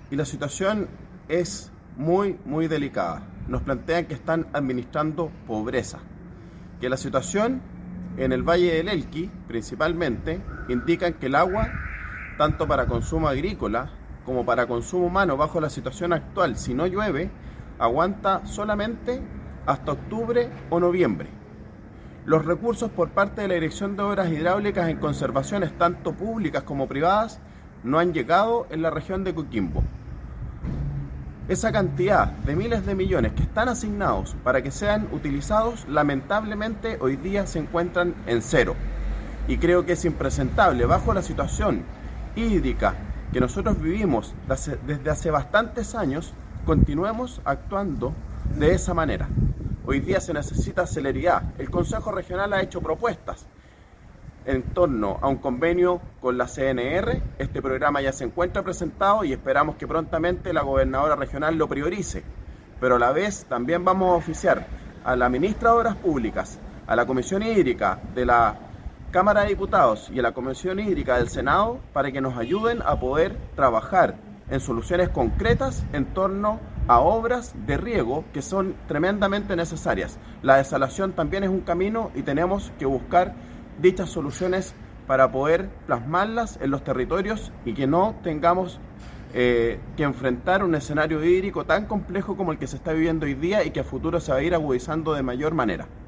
y la situación es muy delicada. Nos plantean que están administrando pobreza, que la situación en el Valle del Elqui, principalmente, indican que el agua, tanto para consumo agrícola como para consumo humano, bajo la situación actual, si no llueve, aguanta solamente hasta octubre o noviembre. Los recursos por parte de la Dirección de Obras Hidráulicas en conservaciones, tanto públicas como privadas, no han llegado en la región de Coquimbo. Esa cantidad de miles de millones que están asignados para que sean utilizados, lamentablemente hoy día se encuentran en cero. Y creo que es impresentable, bajo la situación hídrica que nosotros vivimos desde hace bastantes años, continuemos actuando de esa manera. Hoy día se necesita celeridad. El Consejo Regional ha hecho propuestas en torno a un convenio con la CNR. Este programa ya se encuentra presentado y esperamos que prontamente la gobernadora regional lo priorice. Pero a la vez también vamos a oficiar a la ministra de Obras Públicas, a la Comisión Hídrica de la Cámara de Diputados y a la Comisión Hídrica del Senado para que nos ayuden a poder trabajar en soluciones concretas en torno a obras de riego que son tremendamente necesarias. La desalación también es un camino y tenemos que buscar dichas soluciones para poder plasmarlas en los territorios y que no tengamos que enfrentar un escenario hídrico tan complejo como el que se está viviendo hoy día y que a futuro se va a ir agudizando de mayor manera.